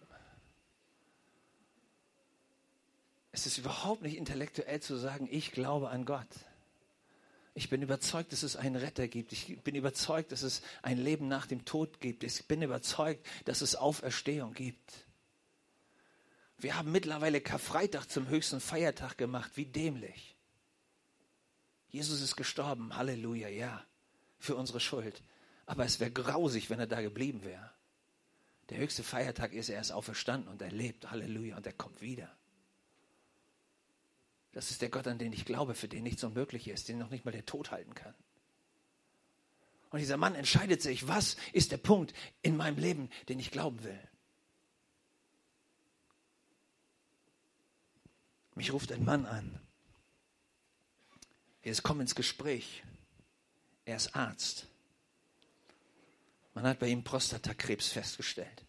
Es ist überhaupt nicht intellektuell zu sagen, ich glaube an Gott. Ich bin überzeugt, dass es einen Retter gibt. Ich bin überzeugt, dass es ein Leben nach dem Tod gibt. Ich bin überzeugt, dass es Auferstehung gibt. Wir haben mittlerweile Karfreitag zum höchsten Feiertag gemacht. Wie dämlich. Jesus ist gestorben. Halleluja, ja. Für unsere Schuld. Aber es wäre grausig, wenn er da geblieben wäre. Der höchste Feiertag ist, er ist auferstanden und er lebt. Halleluja. Und er kommt wieder. Das ist der Gott, an den ich glaube, für den nichts unmöglich ist, den noch nicht mal der Tod halten kann. Und dieser Mann entscheidet sich, was ist der Punkt in meinem Leben, den ich glauben will. Mich ruft ein Mann an. Wir kommen ins Gespräch. Er ist Arzt. Man hat bei ihm Prostatakrebs festgestellt.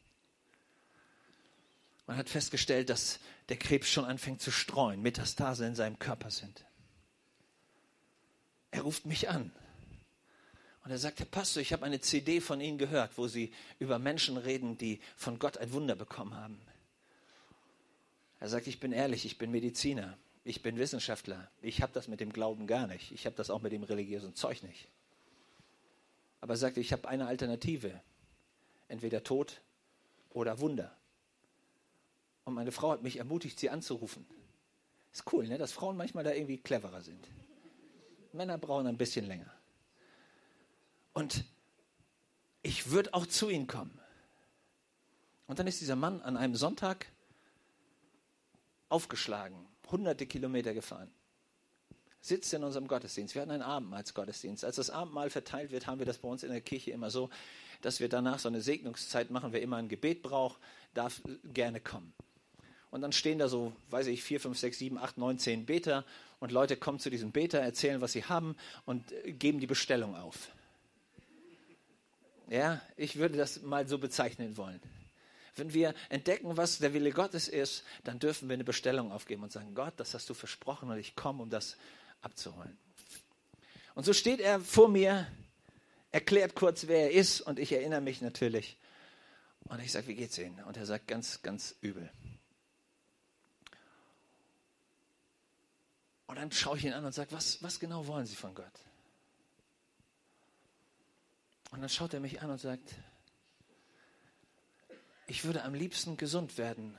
Man hat festgestellt, dass der Krebs schon anfängt zu streuen, Metastasen in seinem Körper sind. Er ruft mich an und er sagt, Herr Pastor, ich habe eine CD von Ihnen gehört, wo Sie über Menschen reden, die von Gott ein Wunder bekommen haben. Er sagt, ich bin ehrlich, ich bin Mediziner, ich bin Wissenschaftler, ich habe das mit dem Glauben gar nicht, ich habe das auch mit dem religiösen Zeug nicht. Aber er sagt, ich habe eine Alternative, entweder Tod oder Wunder. Und meine Frau hat mich ermutigt, sie anzurufen. Ist cool, ne? Dass Frauen manchmal da irgendwie cleverer sind. Männer brauchen ein bisschen länger. Und ich würde auch zu ihnen kommen. Und dann ist dieser Mann an einem Sonntag aufgeschlagen, hunderte Kilometer gefahren. Sitzt in unserem Gottesdienst. Wir hatten einen Abendmahlsgottesdienst. Als das Abendmahl verteilt wird, haben wir das bei uns in der Kirche immer so, dass wir danach so eine Segnungszeit machen. Wer immer ein Gebet braucht, darf gerne kommen. Und dann stehen da so, 4, 5, 6, 7, 8, 9, 10 Beter. Und Leute kommen zu diesem Beter, erzählen, was sie haben und geben die Bestellung auf. Ja, ich würde das mal so bezeichnen wollen. Wenn wir entdecken, was der Wille Gottes ist, dann dürfen wir eine Bestellung aufgeben und sagen, Gott, das hast du versprochen und ich komme, um das abzuholen. Und so steht er vor mir, erklärt kurz, wer er ist und ich erinnere mich natürlich. Und ich sage, wie geht's Ihnen? Und er sagt, ganz, ganz übel. Und dann schaue ich ihn an und sage, was genau wollen Sie von Gott? Und dann schaut er mich an und sagt, ich würde am liebsten gesund werden,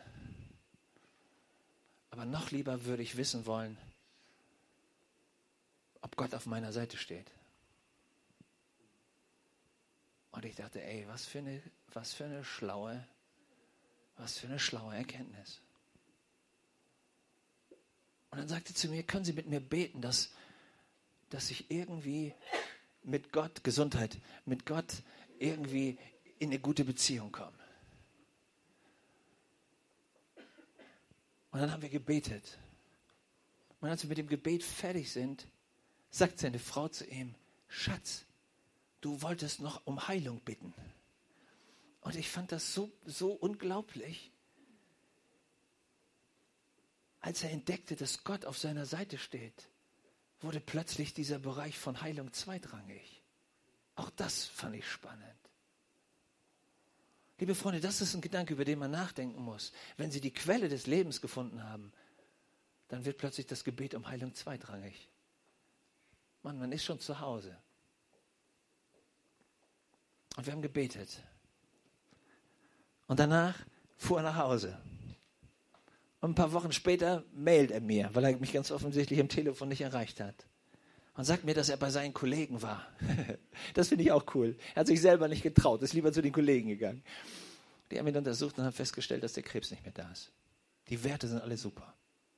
aber noch lieber würde ich wissen wollen, ob Gott auf meiner Seite steht. Und ich dachte, ey, was für eine schlaue Erkenntnis. Und dann sagte er zu mir, können Sie mit mir beten, dass ich irgendwie mit Gott, Gesundheit, mit Gott irgendwie in eine gute Beziehung komme. Und dann haben wir gebetet. Und als wir mit dem Gebet fertig sind, sagt seine Frau zu ihm, Schatz, du wolltest noch um Heilung bitten. Und ich fand das so unglaublich, als er entdeckte, dass Gott auf seiner Seite steht, wurde plötzlich dieser Bereich von Heilung zweitrangig. Auch das fand ich spannend. Liebe Freunde, das ist ein Gedanke, über den man nachdenken muss. Wenn Sie die Quelle des Lebens gefunden haben, dann wird plötzlich das Gebet um Heilung zweitrangig. Mann, man ist schon zu Hause. Und wir haben gebetet. Und danach fuhr er nach Hause. Und ein paar Wochen später mailt er mir, weil er mich ganz offensichtlich am Telefon nicht erreicht hat. Und sagt mir, dass er bei seinen Kollegen war. Das finde ich auch cool. Er hat sich selber nicht getraut, ist lieber zu den Kollegen gegangen. Die haben ihn untersucht und haben festgestellt, dass der Krebs nicht mehr da ist. Die Werte sind alle super.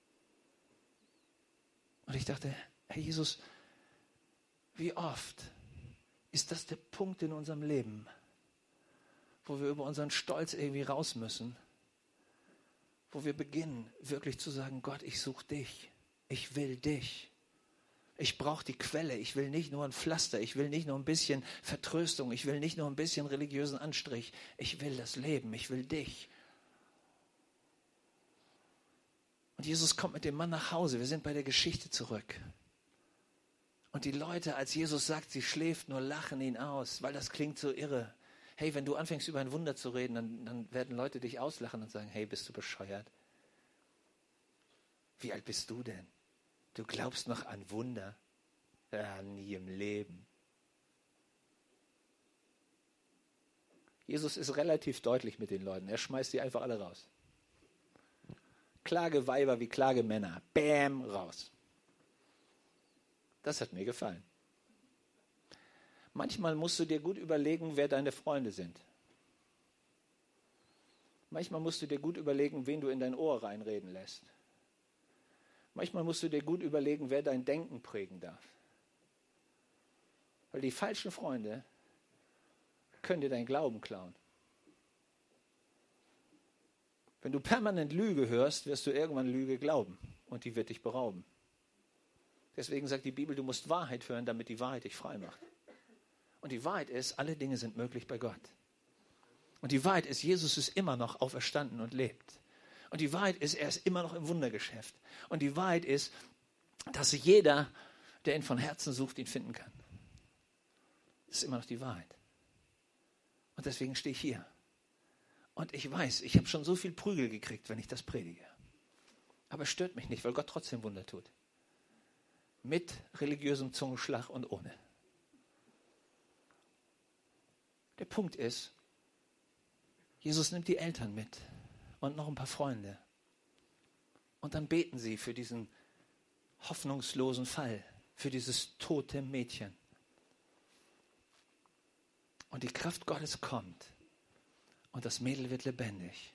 Und ich dachte, Herr Jesus, wie oft ist das der Punkt in unserem Leben, wo wir über unseren Stolz irgendwie raus müssen, wo wir beginnen, wirklich zu sagen, Gott, ich suche dich, ich will dich. Ich brauche die Quelle. Ich will nicht nur ein Pflaster. Ich will nicht nur ein bisschen Vertröstung. Ich will nicht nur ein bisschen religiösen Anstrich. Ich will das Leben. Ich will dich. Und Jesus kommt mit dem Mann nach Hause. Wir sind bei der Geschichte zurück. Und die Leute, als Jesus sagt, sie schläft, nur lachen ihn aus, weil das klingt so irre. Hey, wenn du anfängst, über ein Wunder zu reden, dann werden Leute dich auslachen und sagen, hey, bist du bescheuert? Wie alt bist du denn? Du glaubst noch an Wunder? Ja, nie im Leben. Jesus ist relativ deutlich mit den Leuten. Er schmeißt die einfach alle raus. Klageweiber wie Klagemänner. Bäm, raus. Das hat mir gefallen. Manchmal musst du dir gut überlegen, wer deine Freunde sind. Manchmal musst du dir gut überlegen, wen du in dein Ohr reinreden lässt. Manchmal musst du dir gut überlegen, wer dein Denken prägen darf. Weil die falschen Freunde können dir deinen Glauben klauen. Wenn du permanent Lüge hörst, wirst du irgendwann Lüge glauben und die wird dich berauben. Deswegen sagt die Bibel, du musst Wahrheit hören, damit die Wahrheit dich frei macht. Und die Wahrheit ist, alle Dinge sind möglich bei Gott. Und die Wahrheit ist, Jesus ist immer noch auferstanden und lebt. Und die Wahrheit ist, er ist immer noch im Wundergeschäft. Und die Wahrheit ist, dass jeder, der ihn von Herzen sucht, ihn finden kann. Das ist immer noch die Wahrheit. Und deswegen stehe ich hier. Und ich weiß, ich habe schon so viel Prügel gekriegt, wenn ich das predige. Aber es stört mich nicht, weil Gott trotzdem Wunder tut. Mit religiösem Zungenschlag und ohne. Der Punkt ist, Jesus nimmt die Eltern mit und noch ein paar Freunde. Und dann beten sie für diesen hoffnungslosen Fall, für dieses tote Mädchen. Und die Kraft Gottes kommt und das Mädel wird lebendig.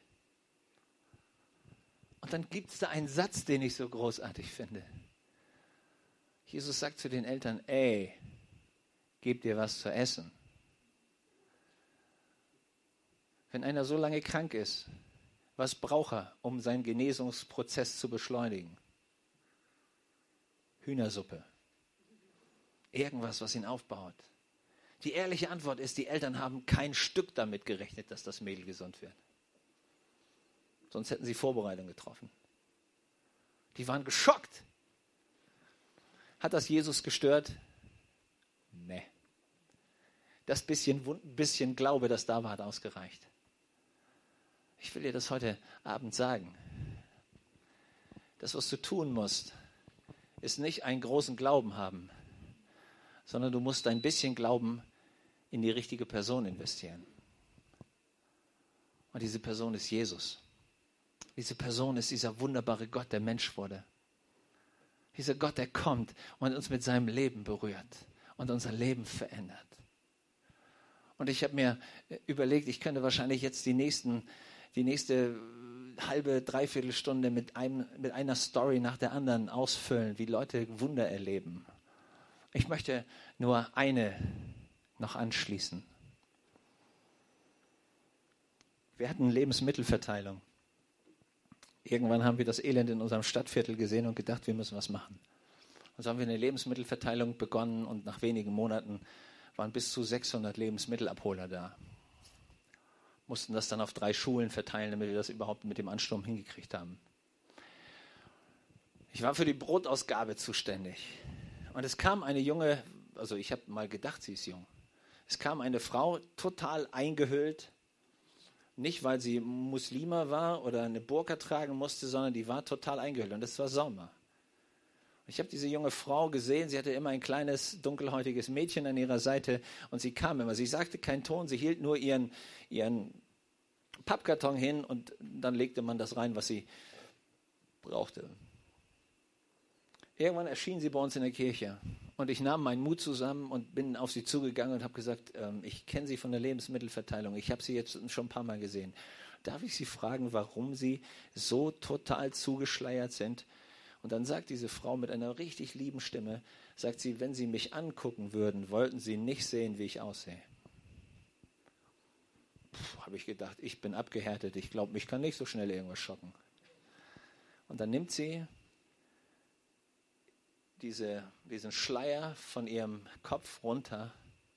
Und dann gibt es da einen Satz, den ich so großartig finde. Jesus sagt zu den Eltern, ey, gebt ihr was zu essen. Wenn einer so lange krank ist, was braucht er, um seinen Genesungsprozess zu beschleunigen? Hühnersuppe. Irgendwas, was ihn aufbaut. Die ehrliche Antwort ist, die Eltern haben kein Stück damit gerechnet, dass das Mädel gesund wird. Sonst hätten sie Vorbereitungen getroffen. Die waren geschockt. Hat das Jesus gestört? Nee. Das bisschen Glaube, das da war, hat ausgereicht. Ich will dir das heute Abend sagen. Das, was du tun musst, ist nicht einen großen Glauben haben, sondern du musst ein bisschen Glauben in die richtige Person investieren. Und diese Person ist Jesus. Diese Person ist dieser wunderbare Gott, der Mensch wurde. Dieser Gott, der kommt und uns mit seinem Leben berührt und unser Leben verändert. Und ich habe mir überlegt, ich könnte wahrscheinlich jetzt die nächste halbe, dreiviertel Stunde mit einer Story nach der anderen ausfüllen, wie Leute Wunder erleben. Ich möchte nur eine noch anschließen. Wir hatten Lebensmittelverteilung. Irgendwann haben wir das Elend in unserem Stadtviertel gesehen und gedacht, wir müssen was machen. Und so haben wir eine Lebensmittelverteilung begonnen und nach wenigen Monaten waren bis zu 600 Lebensmittelabholer da. Mussten das dann auf 3 Schulen verteilen, damit wir das überhaupt mit dem Ansturm hingekriegt haben. Ich war für die Brotausgabe zuständig. Und es kam eine junge, also ich habe mal gedacht, sie ist jung. Es kam eine Frau, total eingehüllt. Nicht, weil sie Muslima war oder eine Burka tragen musste, sondern die war total eingehüllt. Und es war Sommer. Ich habe diese junge Frau gesehen. Sie hatte immer ein kleines, dunkelhäutiges Mädchen an ihrer Seite. Und sie kam immer. Sie sagte keinen Ton. Sie hielt nur ihren Pappkarton hin. Und dann legte man das rein, was sie brauchte. Irgendwann erschien sie bei uns in der Kirche. Und ich nahm meinen Mut zusammen und bin auf sie zugegangen und habe gesagt, ich kenne Sie von der Lebensmittelverteilung. Ich habe Sie jetzt schon ein paar Mal gesehen. Darf ich Sie fragen, warum Sie so total zugeschleiert sind? Und dann sagt diese Frau mit einer richtig lieben Stimme, sagt sie, wenn Sie mich angucken würden, wollten Sie nicht sehen, wie ich aussehe. Habe ich gedacht, ich bin abgehärtet. Ich glaube, mich kann nicht so schnell irgendwas schocken. Und dann nimmt sie diesen Schleier von ihrem Kopf runter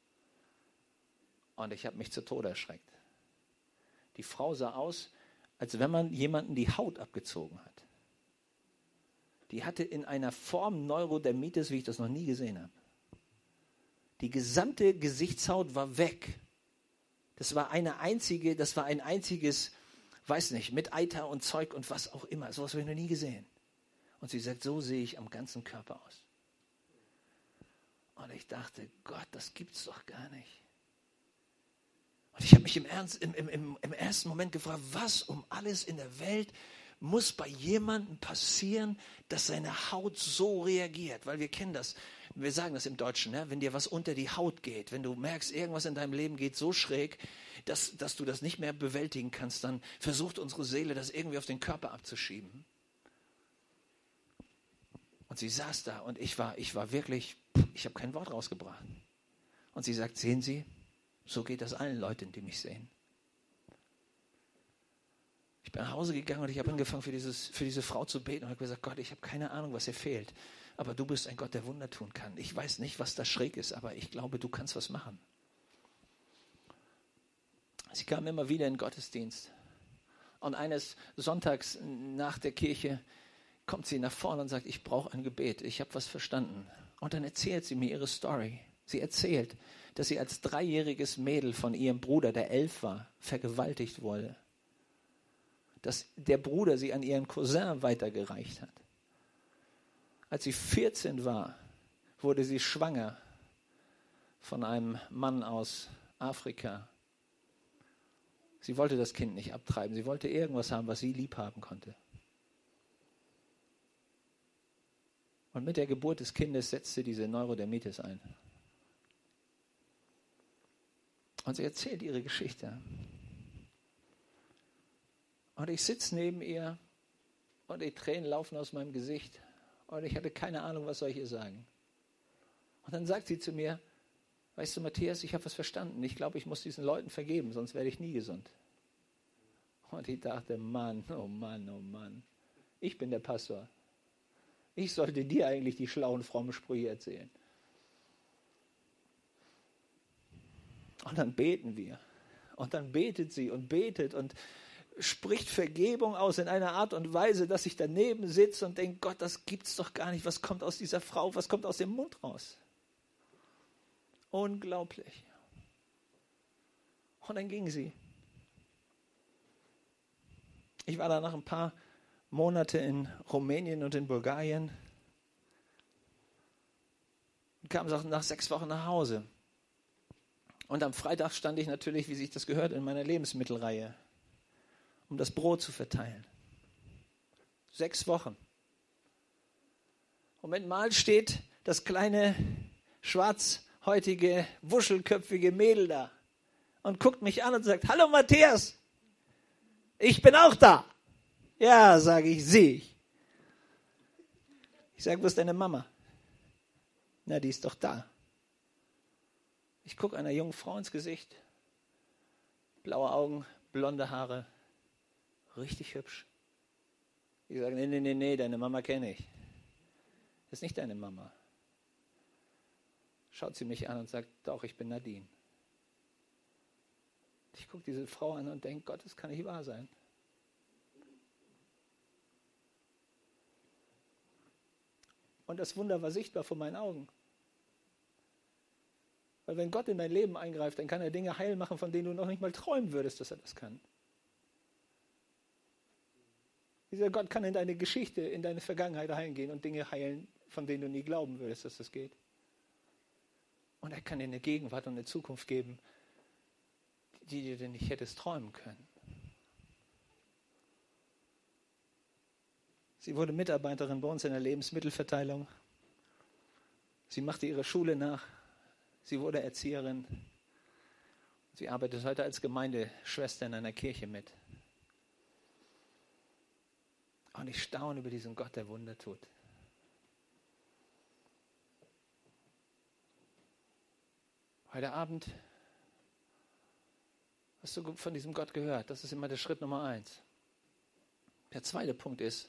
und ich habe mich zu Tode erschreckt. Die Frau sah aus, als wenn man jemanden die Haut abgezogen hat. Die hatte in einer Form Neurodermitis, wie ich das noch nie gesehen habe. Die gesamte Gesichtshaut war weg. Das war ein einziges, weiß nicht, mit Eiter und Zeug und was auch immer. Sowas habe ich noch nie gesehen. Und sie sagt, so sehe ich am ganzen Körper aus. Und ich dachte, Gott, das gibt's doch gar nicht. Und ich habe mich im ersten Moment gefragt, was um alles in der Welt muss bei jemandem passieren, dass seine Haut so reagiert? Weil wir kennen das, wir sagen das im Deutschen, ne? Wenn dir was unter die Haut geht, wenn du merkst, irgendwas in deinem Leben geht so schräg, dass du das nicht mehr bewältigen kannst, dann versucht unsere Seele, das irgendwie auf den Körper abzuschieben. Und sie saß da und ich war wirklich, ich habe kein Wort rausgebracht. Und sie sagt, sehen Sie, so geht das allen Leuten, die mich sehen. Ich bin nach Hause gegangen und ich habe angefangen, für diese Frau zu beten und habe gesagt, Gott, ich habe keine Ahnung, was ihr fehlt. Aber du bist ein Gott, der Wunder tun kann. Ich weiß nicht, was da schräg ist, aber ich glaube, du kannst was machen. Sie kam immer wieder in den Gottesdienst. Und eines Sonntags nach der Kirche kommt sie nach vorne und sagt, ich brauche ein Gebet, ich habe was verstanden. Und dann erzählt sie mir ihre Story. Sie erzählt, dass sie als 3-jähriges Mädel von ihrem Bruder, der 11 war, vergewaltigt wurde. Dass der Bruder sie an ihren Cousin weitergereicht hat. Als sie 14 war, wurde sie schwanger von einem Mann aus Afrika. Sie wollte das Kind nicht abtreiben. Sie wollte irgendwas haben, was sie lieb haben konnte. Und mit der Geburt des Kindes setzte diese Neurodermitis ein. Und sie erzählt ihre Geschichte. Und ich sitze neben ihr und die Tränen laufen aus meinem Gesicht. Und ich hatte keine Ahnung, was soll ich ihr sagen. Und dann sagt sie zu mir, weißt du, Matthias, ich habe was verstanden. Ich glaube, ich muss diesen Leuten vergeben, sonst werde ich nie gesund. Und ich dachte, Mann, oh Mann, oh Mann. Ich bin der Pastor. Ich sollte dir eigentlich die schlauen, frommen Sprüche erzählen. Und dann beten wir. Und dann betet sie und betet und spricht Vergebung aus in einer Art und Weise, dass ich daneben sitze und denke, Gott, das gibt's doch gar nicht. Was kommt aus dieser Frau? Was kommt aus dem Mund raus? Unglaublich. Und dann ging sie. Ich war danach ein paar Monate in Rumänien und in Bulgarien und kam nach 6 Wochen nach Hause. Und am Freitag stand ich natürlich, wie sich das gehört, in meiner Lebensmittelreihe, um das Brot zu verteilen. 6 Wochen. Und mit Mal steht das kleine, schwarzhäutige, wuschelköpfige Mädel da und guckt mich an und sagt, hallo Matthias, ich bin auch da. Ja, sage ich, sehe ich. Ich sage, wo ist deine Mama? Na, die ist doch da. Ich gucke einer jungen Frau ins Gesicht. Blaue Augen, blonde Haare. Richtig hübsch. Ich sage, nee, deine Mama kenne ich. Das ist nicht deine Mama. Schaut sie mich an und sagt, doch, ich bin Nadine. Ich gucke diese Frau an und denke, Gott, das kann nicht wahr sein. Und das Wunder war sichtbar vor meinen Augen. Weil wenn Gott in dein Leben eingreift, dann kann er Dinge heil machen, von denen du noch nicht mal träumen würdest, dass er das kann. Dieser Gott kann in deine Geschichte, in deine Vergangenheit reingehen und Dinge heilen, von denen du nie glauben würdest, dass das geht. Und er kann dir eine Gegenwart und eine Zukunft geben, die du nicht hättest träumen können. Sie wurde Mitarbeiterin bei uns in der Lebensmittelverteilung. Sie machte ihre Schule nach. Sie wurde Erzieherin. Sie arbeitet heute als Gemeindeschwester in einer Kirche mit. Und ich staune über diesen Gott, der Wunder tut. Heute Abend hast du von diesem Gott gehört. Das ist immer der Schritt Nummer 1. Der zweite Punkt ist,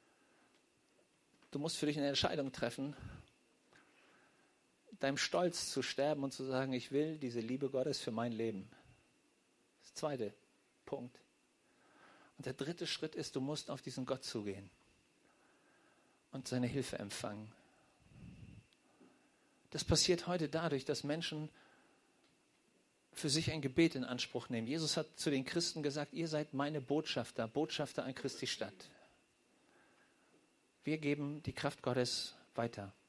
du musst für dich eine Entscheidung treffen, deinem Stolz zu sterben und zu sagen, ich will diese Liebe Gottes für mein Leben. Das ist der zweite Punkt. Und der dritte Schritt ist, du musst auf diesen Gott zugehen und seine Hilfe empfangen. Das passiert heute dadurch, dass Menschen für sich ein Gebet in Anspruch nehmen. Jesus hat zu den Christen gesagt, ihr seid meine Botschafter, Botschafter an Christi Stadt. Wir geben die Kraft Gottes weiter.